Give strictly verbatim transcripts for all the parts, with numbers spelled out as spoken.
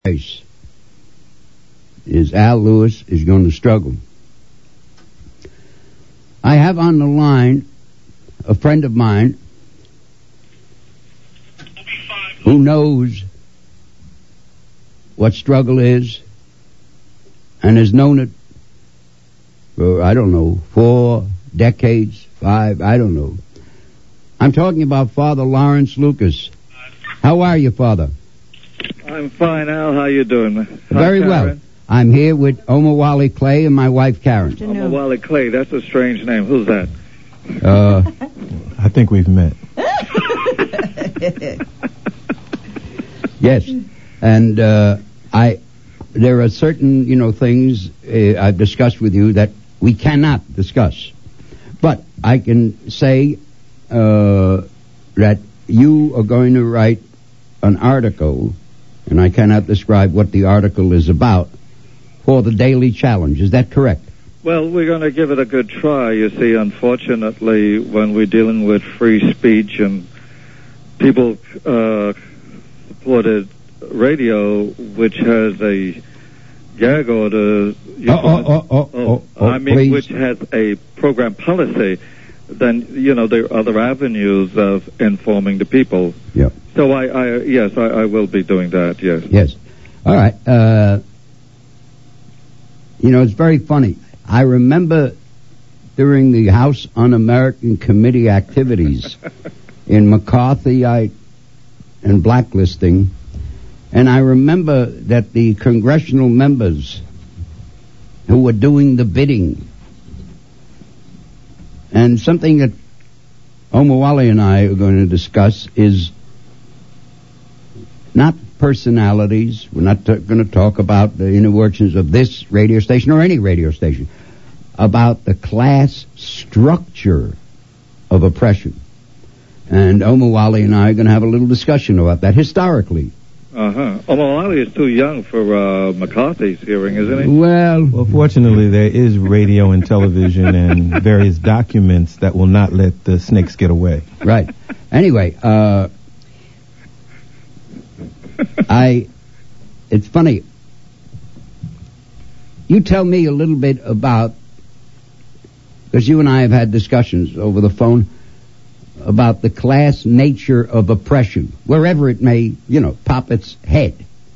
race is Al Lewis is going to struggle. I have on the line a friend of mine who knows what struggle is and has known it for, I don't know, four decades, five, I don't know. I'm talking about Father Lawrence Lucas. How are you, Father? I'm fine, Al. How you doing? Hi, Very Karen. well. I'm here with Omawale Clay and my wife, Karen. Omawale Clay, that's a strange name. Who's that? Uh, I think we've met. Yes. And uh, I, there are certain, you know, things uh, I've discussed with you that we cannot discuss. But I can say uh, that you are going to write an article, and I cannot describe what the article is about, for the Daily Challenge. Is that correct? Well, we're going to give it a good try. You see, unfortunately, when we're dealing with free speech and people uh, supported radio, which has a gag order, you oh, oh, oh, oh, oh, oh, I mean, please. which has a program policy, then, you know, there are other avenues of informing the people. Yeah. So, I, I yes, I, I will be doing that, yes. Yes. All right. Uh, you know, it's very funny. I remember during the House Un-American Committee activities in McCarthyite and blacklisting, and I remember that the congressional members who were doing the bidding, and something that Omawale and I are going to discuss is not personalities. We're not t- going to talk about the inner workings of this radio station or any radio station, about the class structure of oppression. And Omawale and I are going to have a little discussion about that historically. Uh-huh. Omawale is too young for uh, McCarthy's hearing, isn't he? Well, Well, fortunately, there is radio and television and various documents that will not let the snakes get away. right. Anyway, uh, I, it's funny. You tell me a little bit about, because you and I have had discussions over the phone about the class nature of oppression, wherever it may, you know, pop its head.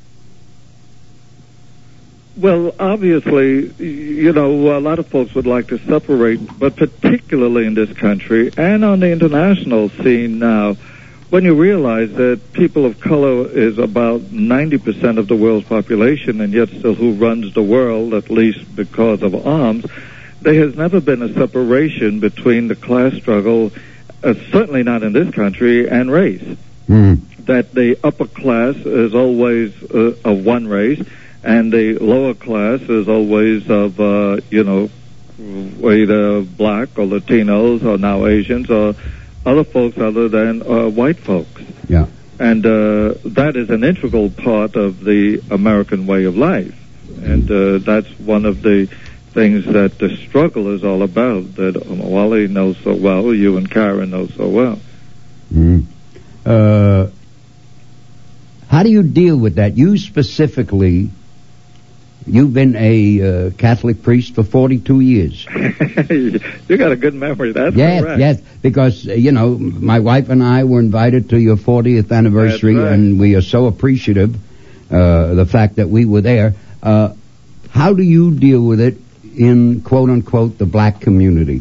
Well, obviously, you know, a lot of folks would like to separate, but particularly in this country and on the international scene now, when you realize that people of color is about ninety percent of the world's population, and yet still who runs the world, at least because of arms, there has never been a separation between the class struggle, uh, certainly not in this country, and race. Mm. That the upper class is always uh, of one race, and the lower class is always of, uh, you know, either black or Latinos or now Asians or other folks other than uh, white folks. Yeah. And uh, that is an integral part of the American way of life. And uh, that's one of the things that the struggle is all about, that Omawale knows so well, you and Karen know so well. Mm. Uh, how do you deal with that? You specifically, you've been a uh, Catholic priest for forty-two years. You got a good memory, that's Yes, correct. yes, because, uh, you know, my wife and I were invited to your fortieth anniversary, That's right. and we are so appreciative, uh, the fact that we were there. Uh, how do you deal with it in, quote-unquote, the black community?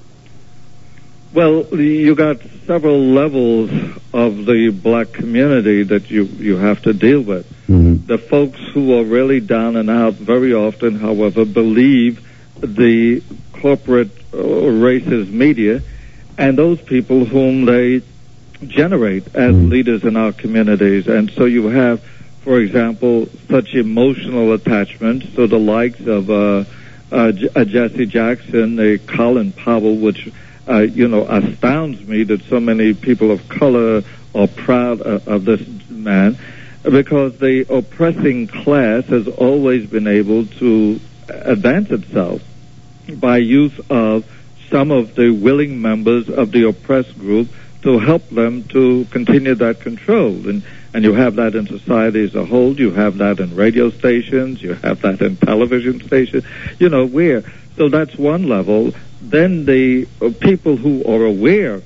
Well, you got several levels of the black community that you, you have to deal with. Mm-hmm. The folks who are really down and out very often, however, believe the corporate uh, racist media and those people whom they generate as Mm-hmm. leaders in our communities. And so you have, for example, such emotional attachments to the likes of uh, uh, J- uh, Jesse Jackson, a Colin Powell, which Uh, you know, astounds me that so many people of color are proud uh, of this man, because the oppressing class has always been able to advance itself by use of some of the willing members of the oppressed group to help them to continue that control. And And you have that in society as a whole. You have that in radio stations. You have that in television stations. You know, where. So that's one level. Then the uh, people who are aware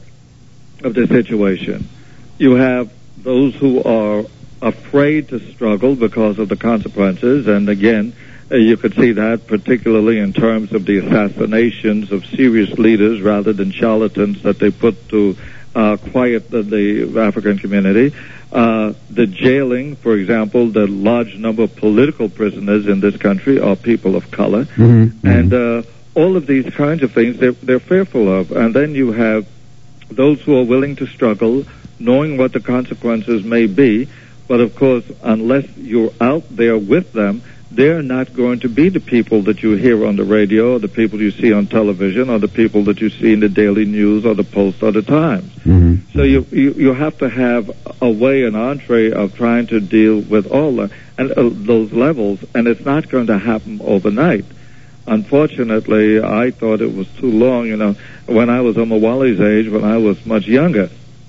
of the situation. You have those who are afraid to struggle because of the consequences. And again, uh, you could see that particularly in terms of the assassinations of serious leaders rather than charlatans that they put to uh, quiet the, the African community. Uh, the jailing, for example, the large number of political prisoners in this country are people of color. Mm-hmm. And uh, all of these kinds of things they're, they're fearful of. And then you have those who are willing to struggle, knowing what the consequences may be. But, of course, unless you're out there with them, they're not going to be the people that you hear on the radio or the people you see on television or the people that you see in the daily news or the Post or the Times. Mm-hmm. So you, you you have to have a way, an entree of trying to deal with all the, and uh, those levels, and it's not going to happen overnight. Unfortunately, I thought it was too long. You know, when I was Omawale's age, when I was much younger,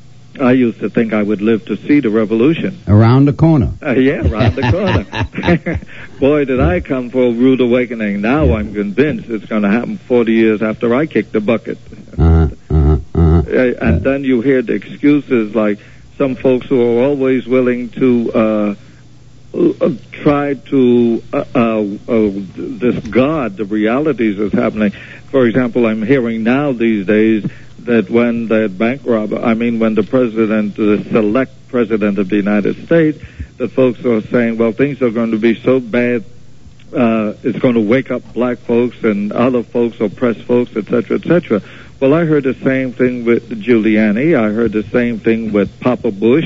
I used to think I would live to see the revolution. Around the corner. Uh, yeah, around the corner. Boy, did I come for a rude awakening. Now I'm convinced it's going to happen forty years after I kick the bucket. Uh-huh, uh-huh, uh-huh. Uh, and then you hear the excuses like some folks who are always willing to uh, uh, try to uh, uh, uh, discard the realities that's happening. For example, I'm hearing now these days that when the bank robber, I mean when the president, the select president of the United States, that folks are saying, well, things are going to be so bad, uh, it's going to wake up black folks and other folks, oppressed folks, et cetera, et cetera. Well, I heard the same thing with Giuliani. I heard the same thing with Papa Bush.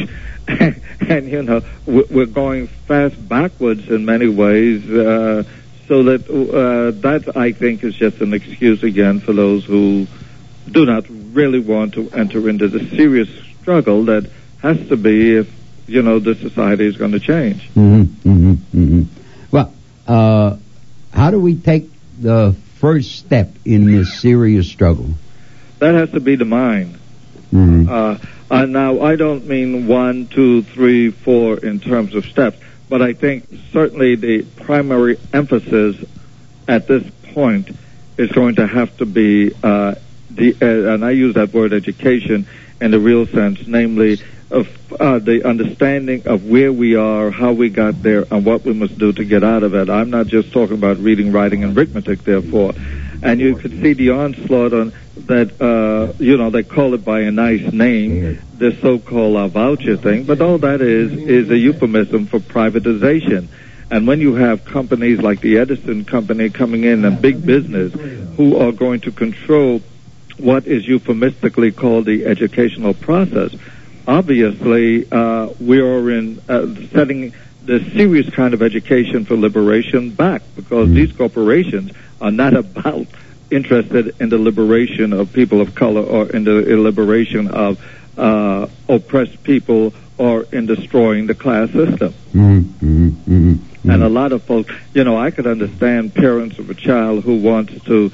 And, you know, we're going fast backwards in many ways, uh, so that uh, that, I think, is just an excuse again for those who do not really want to enter into the serious struggle that has to be if, you know, the society is going to change. Mm-hmm, mm-hmm, mm-hmm. Well, uh, how do we take the first step in this serious struggle? That has to be the mind. Mm-hmm. Uh, uh, now, I don't mean one, two, three, four in terms of steps, but I think certainly the primary emphasis at this point is going to have to be uh, The, uh, and I use that word education in the real sense, namely of uh, the understanding of where we are, how we got there, and what we must do to get out of it. I'm not just talking about reading, writing, and arithmetic, therefore. And you could see the onslaught on that, uh, you know, they call it by a nice name, the so-called uh, voucher thing, but all that is is a euphemism for privatization. And when you have companies like the Edison Company coming in and big business who are going to control what is euphemistically called the educational process, obviously uh, we are in uh, setting the serious kind of education for liberation back, because mm. these corporations are not about interested in the liberation of people of color or in the liberation of uh, oppressed people or in destroying the class system. Mm, mm, mm, mm. And a lot of folks, you know, I could understand parents of a child who wants to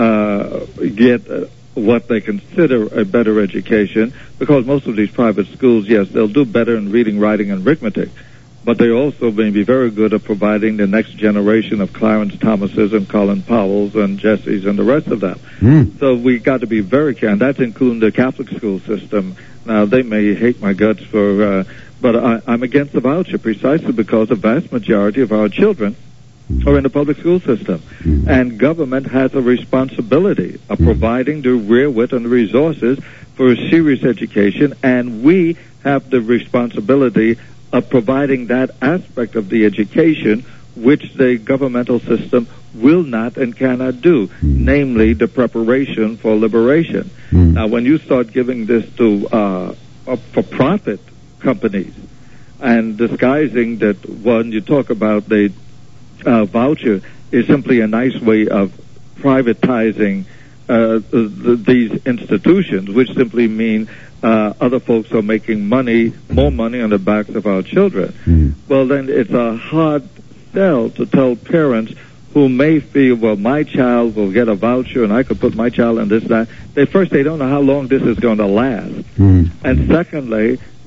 uh, get uh, what they consider a better education, because most of these private schools, yes, they'll do better in reading, writing, and arithmetic, but they also may be very good at providing the next generation of Clarence Thomases and Colin Powells and Jessies and the rest of them. Mm. So we got to be very careful, and that's including the Catholic school system. Now, they may hate my guts for, uh, but I, I'm against the voucher precisely because the vast majority of our children are in the public school system. Mm. And government has a responsibility of mm. providing the wherewith and the resources for a serious education, and we have the responsibility of providing that aspect of the education which the governmental system will not and cannot do, mm. namely the preparation for liberation. Mm. Now, when you start giving this to uh, for-profit companies and disguising that when you talk about the uh, voucher is simply a nice way of privatizing uh, the, these institutions, which simply mean Uh, other folks are making money, more money on the backs of our children. Mm. Well, then it's a hard sell to tell parents who may feel, well, my child will get a voucher and I could put my child in this, that. They, first, they don't know how long this is going to last. Mm. And secondly,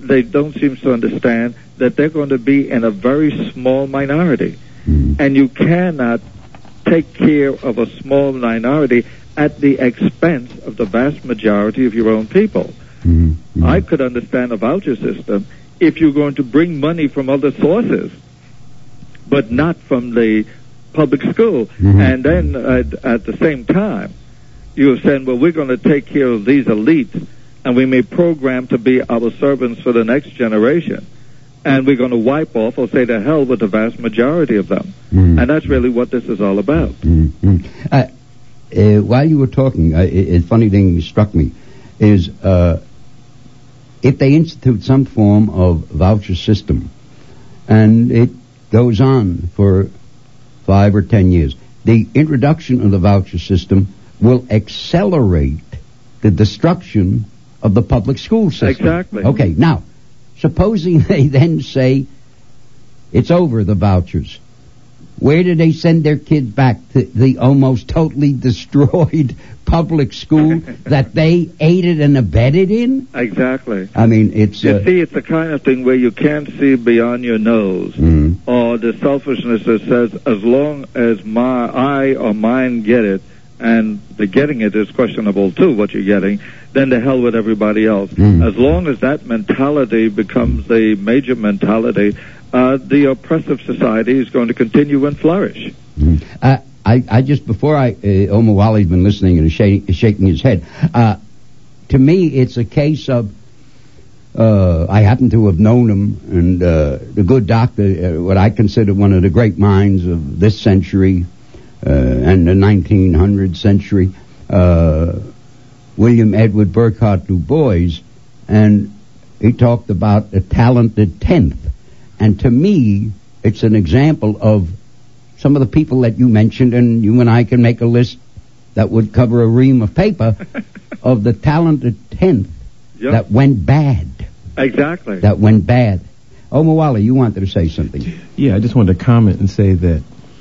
they don't seem to understand that they're going to be in a very small minority. Mm. And you cannot take care of a small minority at the expense of the vast majority of your own people. Mm. Mm. I could understand a voucher system if you're going to bring money from other sources, but not from the public school. Mm-hmm. And then uh, at the same time, you're saying, well, we're going to take care of these elites, and we may program to be our servants for the next generation. And we're going to wipe off or say to hell with the vast majority of them. Mm-hmm. And that's really what this is all about. Mm-hmm. Uh, uh, while you were talking, uh, a, a funny thing struck me, is uh, if they institute some form of voucher system, and it goes on for five or ten years, the introduction of the voucher system will accelerate the destruction of the public school system. Exactly. Okay, now, supposing they then say, it's over, the vouchers. Where do they send their kids back? To the almost totally destroyed public school that they aided and abetted in? Exactly. I mean, it's... You uh, see, it's the kind of thing where you can't see beyond your nose. Mm. Or the selfishness that says, as long as my I or mine get it, and the getting it is questionable too, what you're getting, then to hell with everybody else. Mm. As long as that mentality becomes the major mentality, uh, the oppressive society is going to continue and flourish. Mm. Uh, I, I just, before I, uh, Omar Wali's been listening and is shaking, shaking his head, uh, to me it's a case of, uh, I happen to have known him, and uh, the good doctor, uh, what I consider one of the great minds of this century, uh, and the nineteen hundred century, uh, William Edward Burghardt Du Bois, and he talked about a talented tenth. And to me, it's an example of some of the people that you mentioned, and you and I can make a list that would cover a ream of paper of the talented tenth yep. that went bad. Exactly. That went bad. Omar Wali, you wanted to say something. Yeah, I just wanted to comment and say that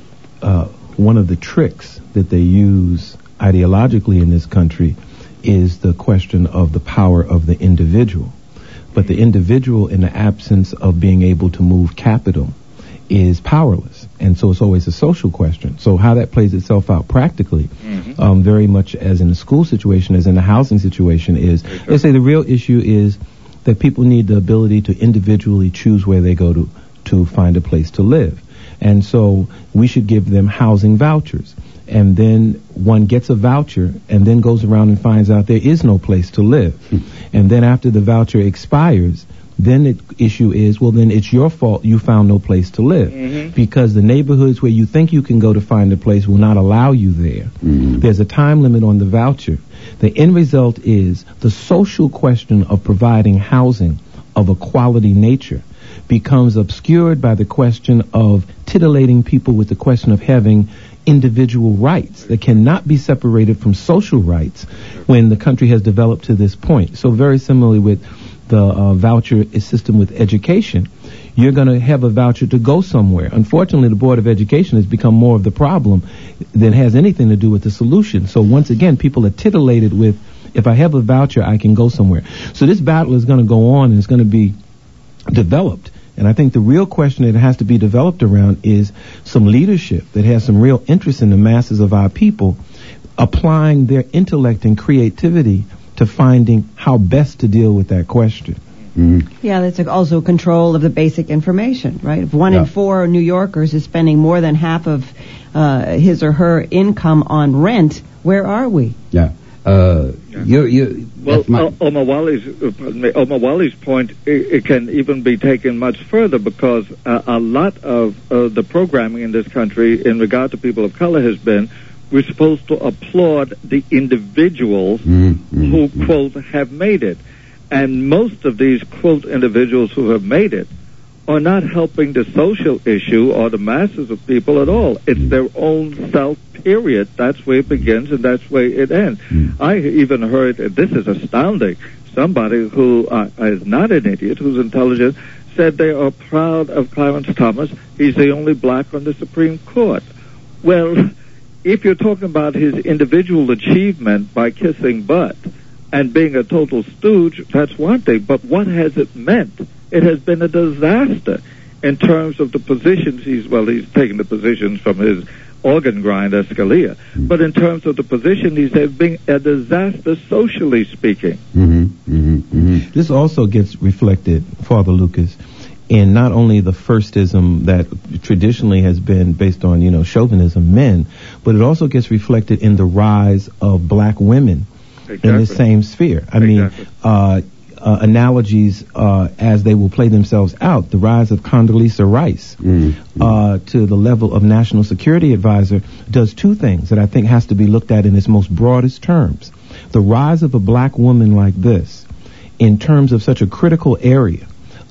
uh, one of the tricks that they use ideologically in this country is the question of the power of the individual. But the individual, in the absence of being able to move capital, is powerless. And so it's always a social question. So how that plays itself out practically, mm-hmm. um, very much as in the school situation, as in the housing situation, is, sure. they say the real issue is that people need the ability to individually choose where they go to, to find a place to live. And so we should give them housing vouchers. And then one gets a voucher and then goes around and finds out there is no place to live. And then after the voucher expires, then the issue is, well, then it's your fault you found no place to live. Mm-hmm. Because the neighborhoods where you think you can go to find a place will not allow you there. Mm-hmm. There's a time limit on the voucher. The end result is the social question of providing housing of a quality nature becomes obscured by the question of titillating people with the question of having individual rights that cannot be separated from social rights when the country has developed to this point. So very similarly with the uh, voucher system with education, you're going to have a voucher to go somewhere. Unfortunately, the Board of Education has become more of the problem than has anything to do with the solution. So once again, people are titillated with, if I have a voucher, I can go somewhere. So this battle is going to go on and it's going to be developed. And I think the real question that has to be developed around is some leadership that has some real interest in the masses of our people, applying their intellect and creativity to finding how best to deal with that question. Mm-hmm. Yeah, that's also control of the basic information, right? If one yeah. in four New Yorkers is spending more than half of uh, his or her income on rent, where are we? Yeah. Uh, you, you, well, uh, Omar Wali's, uh, Omar Wali's point, it, it can even be taken much further because uh, a lot of uh, the programming in this country in regard to people of color has been, we're supposed to applaud the individuals mm-hmm. who, quote, have made it. And most of these, quote, individuals who have made it are not helping the social issue or the masses of people at all. It's their own self, period. That's where it begins and that's where it ends. Mm. I even heard, this is astounding, somebody who uh, is not an idiot, who's intelligent, said they are proud of Clarence Thomas. He's the only black on the Supreme Court. Well, if you're talking about his individual achievement by kissing butt, And being a total stooge, that's one thing. But what has it meant? It has been a disaster in terms of the positions he's, well, he's taken the positions from his organ grinder, Scalia. Mm-hmm. But in terms of the position, he's been a disaster socially speaking. Mm-hmm. Mm-hmm. Mm-hmm. This also gets reflected, Father Lucas, in not only the firstism that traditionally has been based on, you know, chauvinism, men, but it also gets reflected in the rise of black women exactly. in the same sphere. I exactly. mean, uh, uh, analogies uh, as they will play themselves out, the rise of Condoleezza Rice mm-hmm. uh, to the level of National Security Advisor does two things that I think has to be looked at in its most broadest terms. The rise of a black woman like this in terms of such a critical area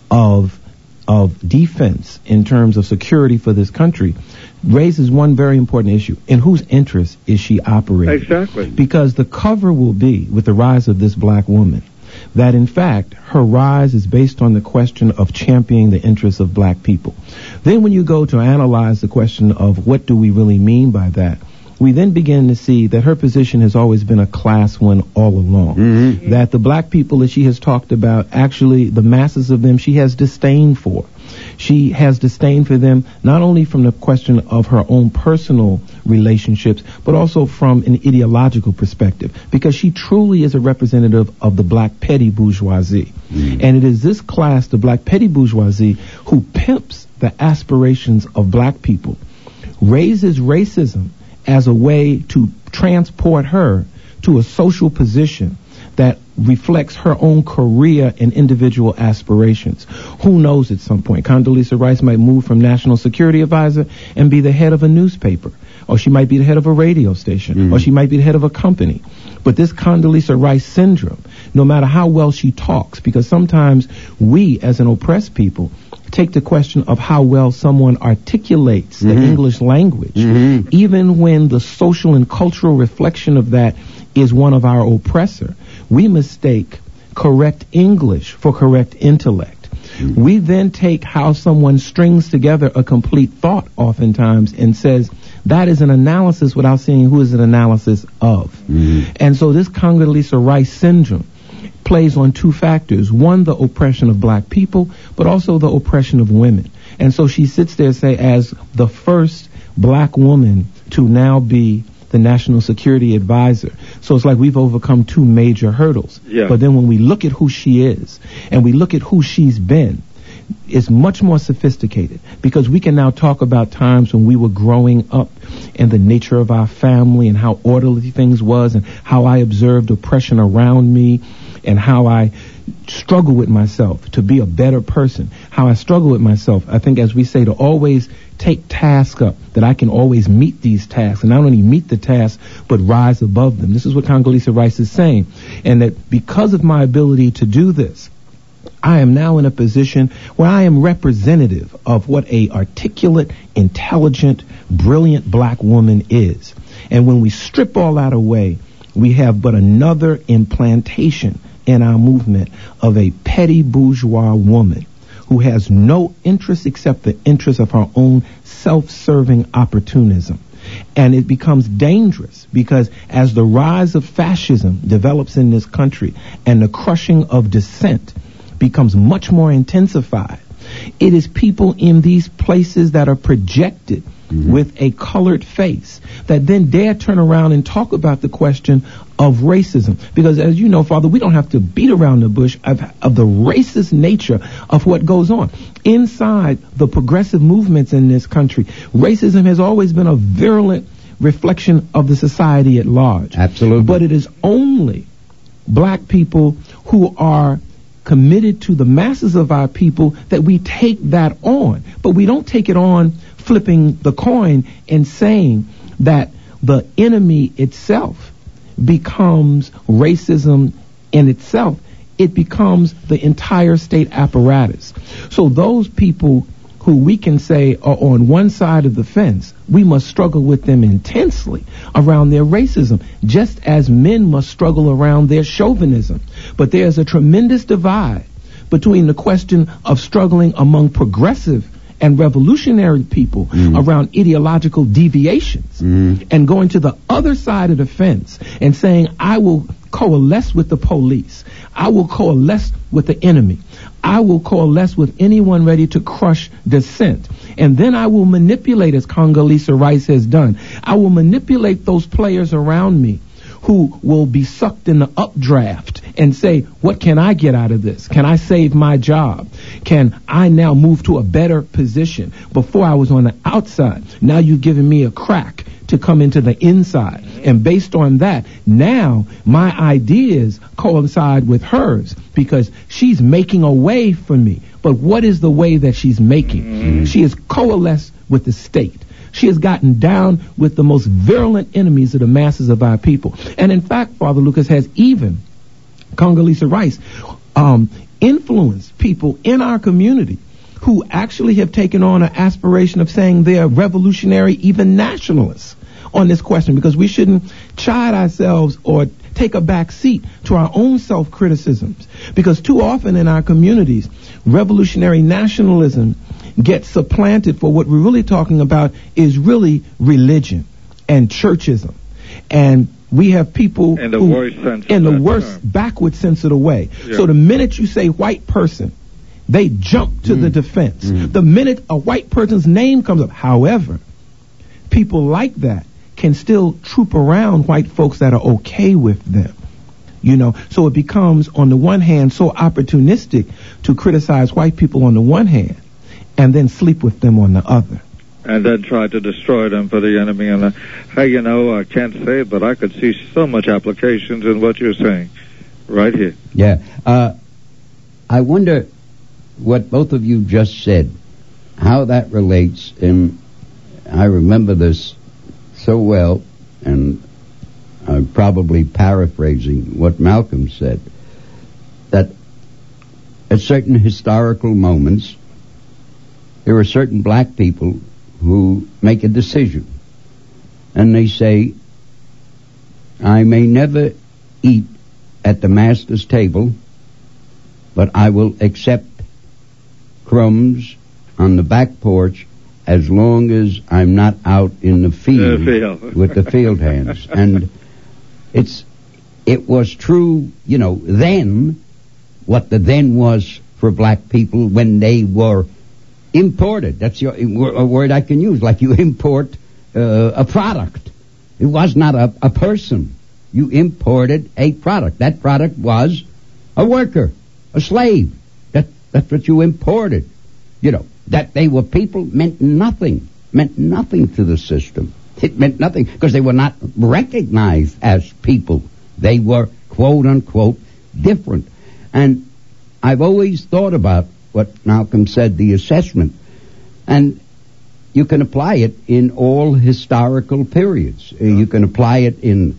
of of defense in terms of security for this country raises one very important issue. In whose interest is she operating? Exactly. Because the cover will be, with the rise of this black woman, that in fact her rise is based on the question of championing the interests of black people. Then when you go to analyze the question of what do we really mean by that, we then begin to see that her position has always been a class one all along. Mm-hmm. That the black people that she has talked about, actually the masses of them she has disdain for. She has disdain for them not only from the question of her own personal relationships, but also from an ideological perspective, because she truly is a representative of the black petty bourgeoisie. Mm-hmm. And it is this class, the black petty bourgeoisie, who pimps the aspirations of black people, raises racism as a way to transport her to a social position that reflects her own career and individual aspirations. Who knows, at some point Condoleezza Rice might move from National Security Advisor and be the head of a newspaper, or she might be the head of a radio station, mm-hmm. or she might be the head of a company. But this Condoleezza Rice syndrome, no matter how well she talks, because sometimes we as an oppressed people take the question of how well someone articulates mm-hmm. the English language, mm-hmm. even when the social and cultural reflection of that is one of our oppressor. We mistake correct English for correct intellect. Mm-hmm. We then take how someone strings together a complete thought oftentimes and says, that is an analysis without seeing who is an analysis of. Mm-hmm. And so this Condoleezza Rice syndrome plays on two factors. One, the oppression of black people, but also the oppression of women. And so she sits there, say, as the first black woman to now be the National Security Advisor. So it's like we've overcome two major hurdles. Yeah. But then when we look at who she is and we look at who she's been, it's much more sophisticated, because we can now talk about times when we were growing up and the nature of our family and how orderly things was and how I observed oppression around me and how I struggle with myself to be a better person, how I struggle with myself, I think, as we say, to always take tasks up, that I can always meet these tasks, and not only meet the tasks, but rise above them. This is what Condoleezza Rice is saying, and that because of my ability to do this, I am now in a position where I am representative of what a articulate, intelligent, brilliant black woman is. And when we strip all that away, we have but another implantation in our movement of a petty bourgeois woman who has no interest except the interest of her own self-serving opportunism. And it becomes dangerous because as the rise of fascism develops in this country and the crushing of dissent becomes much more intensified, it is people in these places that are projected mm-hmm. with a colored face that then dare turn around and talk about the question of racism. Because as you know, Father, we don't have to beat around the bush of, of the racist nature of what goes on. Inside the progressive movements in this country, racism has always been a virulent reflection of the society at large. Absolutely. But it is only black people who are committed to the masses of our people that we take that on. But we don't take it on flipping the coin and saying that the enemy itself becomes racism in itself. It becomes the entire state apparatus. So those people who we can say are on one side of the fence, we must struggle with them intensely around their racism, just as men must struggle around their chauvinism. But there's a tremendous divide between the question of struggling among progressive and revolutionary people mm-hmm. around ideological deviations mm-hmm. and going to the other side of the fence and saying, I will coalesce with the police. I will coalesce with the enemy. I will coalesce with anyone ready to crush dissent. And then I will manipulate, as Condoleezza Rice has done. I will manipulate those players around me who will be sucked in the updraft and say, what can I get out of this? Can I save my job? Can I now move to a better position? Before I was on the outside. Now you've given me a crack to come into the inside. And based on that, now my ideas coincide with hers because she's making a way for me. But what is the way that she's making? Mm. She has coalesced with the state. She has gotten down with the most virulent enemies of the masses of our people. And in fact, Father Lucas, has even, Condoleezza Rice, um, influenced people in our community who actually have taken on an aspiration of saying they're revolutionary, even nationalists on this question, because we shouldn't chide ourselves or take a back seat to our own self-criticisms. Because too often in our communities, revolutionary nationalism gets supplanted for what we're really talking about is really religion and churchism. And we have people in the who, worst sense in the of worst term. backward sense of the way. Yeah. So the minute you say white person, they jump to mm. the defense. Mm. The minute a white person's name comes up, however, people like that can still troop around white folks that are okay with them. You know, so it becomes, on the one hand, so opportunistic to criticize white people on the one hand, and then sleep with them on the other. And then try to destroy them for the enemy. And, uh, hey, you know, I can't say it, but I could see so much applications in what you're saying right here. Yeah. Uh, I wonder what both of you just said, how that relates. And I remember this so well, and I'm probably paraphrasing what Malcolm said, that at certain historical moments, there are certain black people who make a decision, and they say, I may never eat at the master's table, but I will accept crumbs on the back porch as long as I'm not out in the field, the field. with the field hands. And it's it was true, you know, then, what the then was for black people when they were imported. That's your, a word I can use, like you import uh, a product. It was not a, a person. You imported a product. That product was a worker, a slave. That That's what you imported. You know, that they were people meant nothing, meant nothing to the system. It meant nothing because they were not recognized as people. They were, quote unquote, different. And I've always thought about what Malcolm said, the assessment. And you can apply it in all historical periods. Uh, you can apply it in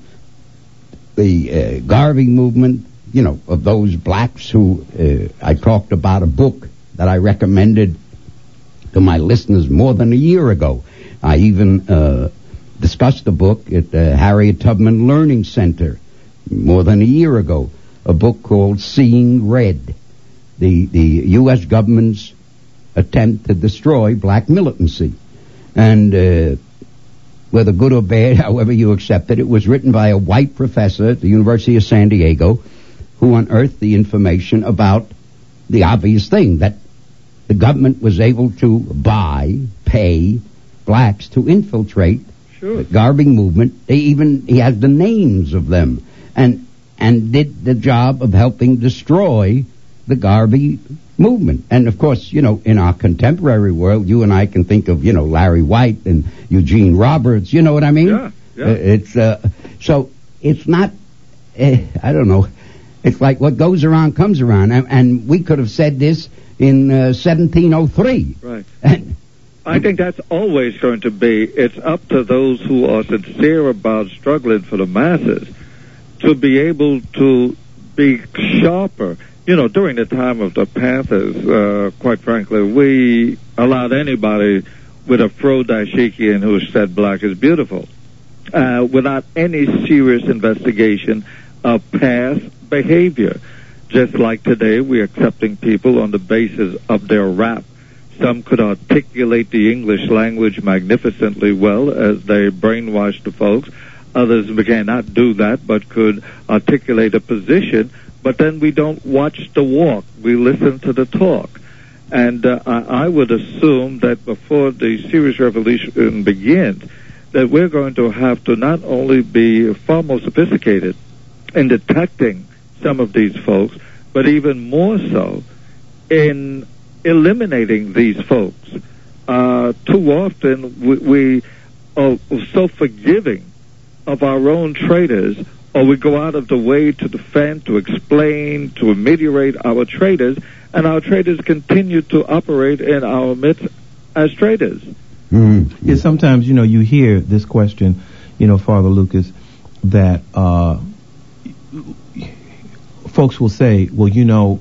the uh, Garvey movement, you know, of those blacks who, uh, I talked about a book that I recommended to my listeners more than a year ago. I even uh, discussed a book at the Harriet Tubman Learning Center more than a year ago, a book called Seeing Red, the, the U S government's attempt to destroy black militancy. And uh, whether good or bad, however you accept it, it was written by a white professor at the University of San Diego who unearthed the information about the obvious thing, that the government was able to buy, pay blacks to infiltrate sure. the Garvey movement. They even, he has the names of them, and and did the job of helping destroy the Garvey movement. And of course, you know, in our contemporary world, you and I can think of, you know, Larry White and Eugene Roberts. You know what I mean? Yeah, yeah. Uh, it's uh, so it's not. Uh, I don't know. It's like what goes around comes around, and, and we could have said this in uh, seventeen oh three. Right. And I think that's always going to be. It's up to those who are sincere about struggling for the masses to be able to be sharper. You know, during the time of the Panthers, uh, quite frankly, we allowed anybody with a fro dashikian who said black is beautiful, uh, without any serious investigation of past behavior. Just like today, we're accepting people on the basis of their rap. Some could articulate the English language magnificently well as they brainwash the folks. Others may not do that, but could articulate a position. But then we don't watch the walk. We listen to the talk. And uh, I, I would assume that before the serious revolution begins, that we're going to have to not only be far more sophisticated in detecting some of these folks, but even more so in eliminating these folks. Uh, too often we, we are so forgiving of our own traitors, or we go out of the way to defend, to explain, to ameliorate our traitors, and our traitors continue to operate in our midst as traitors. Mm-hmm. Yeah, sometimes, you know, you hear this question, you know, Father Lucas, that uh, folks will say, well, you know,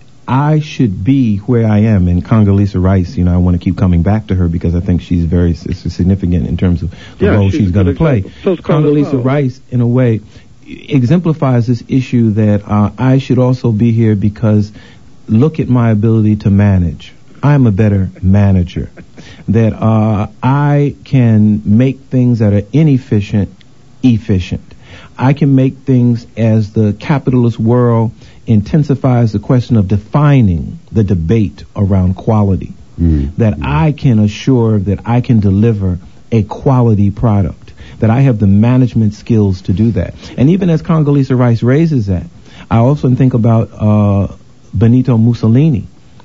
I should be where I am. And Condoleezza Rice, you know, I want to keep coming back to her because I think she's very significant in terms of the yeah, role she's, she's going to play. So Condoleezza well. Rice, in a way, exemplifies this issue that uh, I should also be here because look at my ability to manage. I'm a better manager. That uh, I can make things that are inefficient efficient. I can make things, as the capitalist world intensifies the question of defining the debate around quality, mm. that mm. I can assure that I can deliver a quality product, that I have the management skills to do that. And even as Condoleezza Rice raises that, I also think about uh, Benito Mussolini,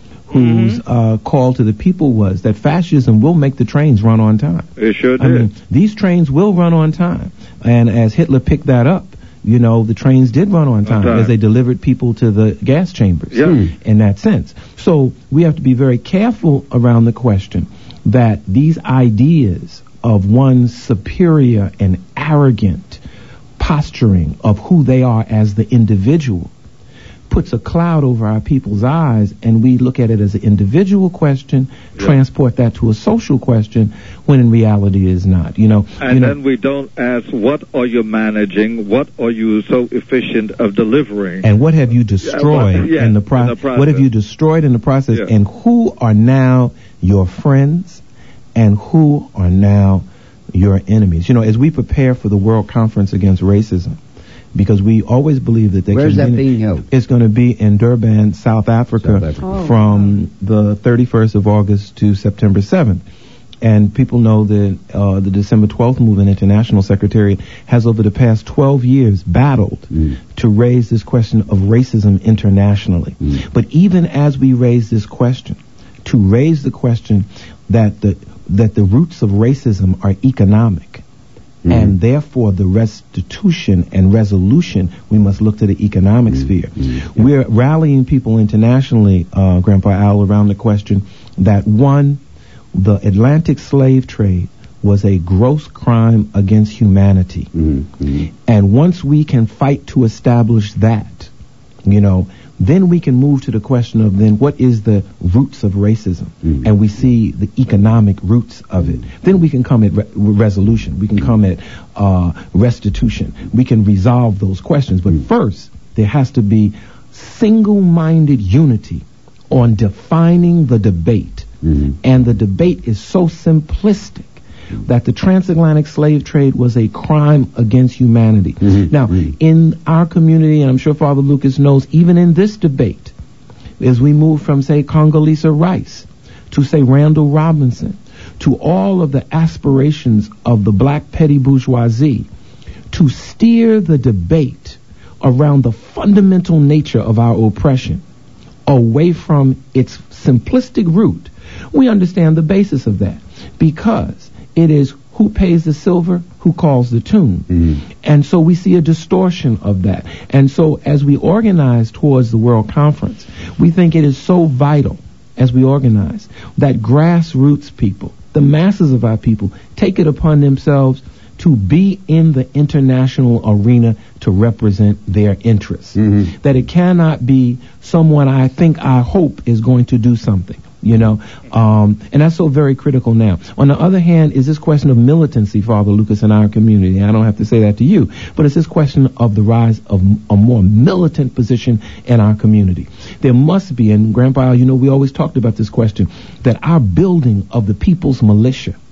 whose mm-hmm. uh, call to the people was that fascism will make the trains run on time. It sure did. I mean, these trains will run on time. And as Hitler picked that up, you know, the trains did run on time, on time. as they delivered people to the gas chambers yeah. in that sense. So we have to be very careful around the question that these ideas of one's superior and arrogant posturing of who they are as the individual puts a cloud over our people's eyes, and we look at it as an individual question, yeah. transport that to a social question, when in reality it is not. You know, and you know, then we don't ask, what are you managing? What are you so efficient of delivering? And what have you destroyed yeah, in, the pro- in the process? What have you destroyed in the process? Yeah. And who are now your friends, and who are now your enemies? You know, as we prepare for the World Conference Against Racism, because we always believe that they Where's can that being held? It's going to be in Durban, South Africa, South Africa. Oh, from wow. the thirty-first of August to September seventh. And people know that uh, the December twelfth Movement International Secretariat has over the past twelve years battled mm. to raise this question of racism internationally. Mm. But even as we raise this question, to raise the question that the that the roots of racism are economic, mm-hmm. and therefore the restitution and resolution, we must look to the economic mm-hmm. sphere. Mm-hmm. We're rallying people internationally, uh, Grandpa Al, around the question that, one, the Atlantic slave trade was a gross crime against humanity. Mm-hmm. And once we can fight to establish that, you know, then we can move to the question of then what is the roots of racism, mm-hmm. and we see the economic roots of it. Then we can come at re- resolution. We can come at uh, restitution. We can resolve those questions. But mm-hmm. first, there has to be single-minded unity on defining the debate. Mm-hmm. And the debate is so simplistic that the transatlantic slave trade was a crime against humanity. Mm-hmm. Now, mm-hmm. in our community, and I'm sure Father Lucas knows, even in this debate, as we move from, say, Condoleezza Rice to, say, Randall Robinson, to all of the aspirations of the black petty bourgeoisie, to steer the debate around the fundamental nature of our oppression away from its simplistic root, we understand the basis of that, because it is who pays the silver, who calls the tune. Mm-hmm. And so we see a distortion of that. And so as we organize towards the World Conference, we think it is so vital as we organize that grassroots people, the masses of our people, take it upon themselves to be in the international arena to represent their interests. Mm-hmm. That it cannot be someone I think, I hope is going to do something. You know, um, and that's so very critical now. On the other hand, is this question of militancy, Father Lucas, in our community. I don't have to say that to you, but it's this question of the rise of a more militant position in our community. There must be, and Grandpa, you know, we always talked about this question, that our building of the people's militia,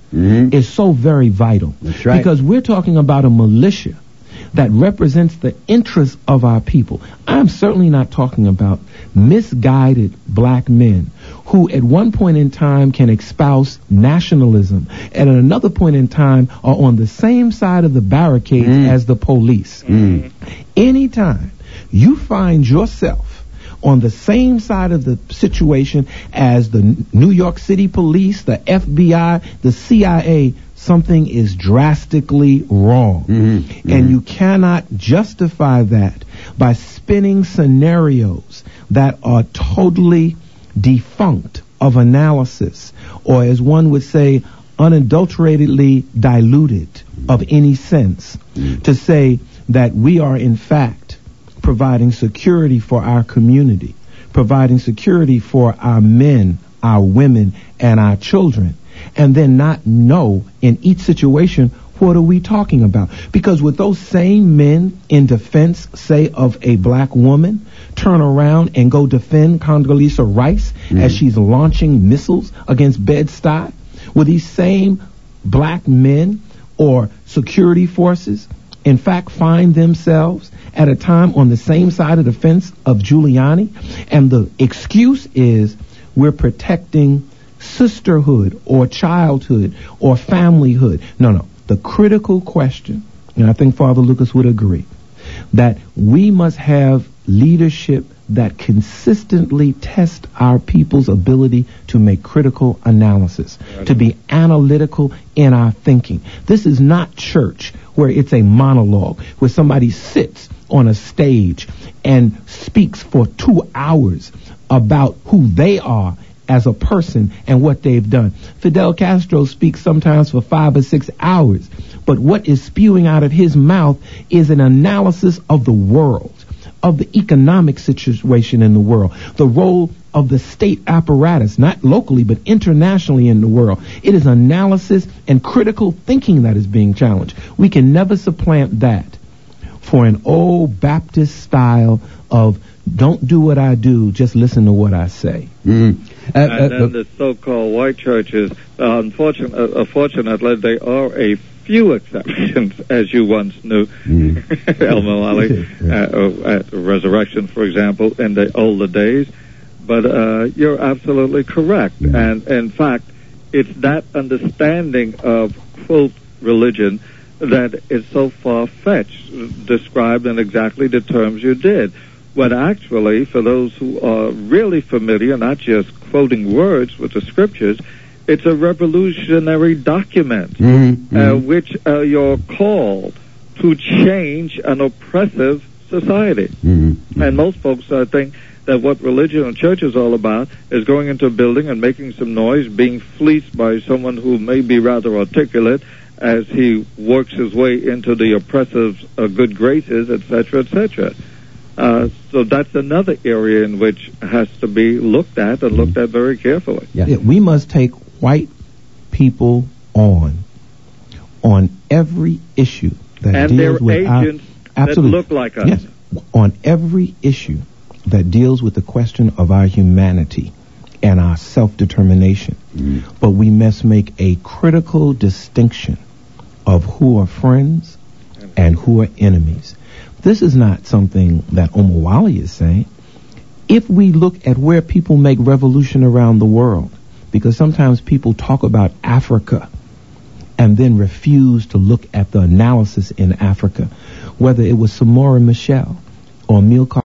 Mm-hmm. is so very vital. That's right. Because we're talking about a militia that represents the interests of our people. I'm certainly not talking about misguided black men who at one point in time can espouse nationalism and at another point in time are on the same side of the barricades mm. as the police. Mm. Anytime you find yourself on the same side of the situation as the New York City police, the F B I, the C I A, something is drastically wrong. Mm-hmm. Mm-hmm. And you cannot justify that by spinning scenarios that are totally defunct of analysis, or as one would say, unadulteratedly diluted of any sense, mm-hmm. to say that we are in fact providing security for our community, providing security for our men, our women, and our children, and then not know in each situation what are we talking about. Because with those same men in defense, say, of a black woman, turn around and go defend Condoleezza Rice mm-hmm. as she's launching missiles against Bed-Stuy, with these same black men or security forces in fact find themselves at a time on the same side of the fence of Giuliani, and the excuse is we're protecting sisterhood or childhood or familyhood. No, no. The critical question, and I think Father Lucas would agree, that we must have leadership that consistently test our people's ability to make critical analysis, right. to be analytical in our thinking. This is not church where it's a monologue, where somebody sits on a stage and speaks for two hours about who they are as a person and what they've done. Fidel Castro speaks sometimes for five or six hours, but what is spewing out of his mouth is an analysis of the world, of the economic situation in the world, the role of the state apparatus, not locally but internationally in the world. It is analysis and critical thinking that is being challenged. We can never supplant that for an old Baptist style of don't do what I do, just listen to what I say. Mm-hmm. Uh, and uh, then uh, the so-called white churches, uh, unfortunately, uh, unfortunately, there are a few exceptions, as you once knew, mm. El Muali, uh, at Resurrection, for example, in the older days. But uh, you're absolutely correct. Mm. And in fact, it's that understanding of, quote, religion that is so far-fetched, described in exactly the terms you did. When actually, for those who are really familiar, not just quoting words with the scriptures, it's a revolutionary document, mm-hmm. uh, which uh, you're called to change an oppressive society. Mm-hmm. And most folks uh, think that what religion and church is all about is going into a building and making some noise, being fleeced by someone who may be rather articulate as he works his way into the oppressive uh, good graces, et cetera, et cetera. Uh, so that's another area in which has to be looked at and looked at very carefully. Yeah. Yeah, we must take white people on on every issue that and deals with our, agents absolutely, that look like us. Yes, on every issue that deals with the question of our humanity and our self-determination. Mm. But we must make a critical distinction of who are friends and who are enemies. This is not something that Omowali is saying. If we look at where people make revolution around the world, because sometimes people talk about Africa and then refuse to look at the analysis in Africa, whether it was Samora Machel or Amilcar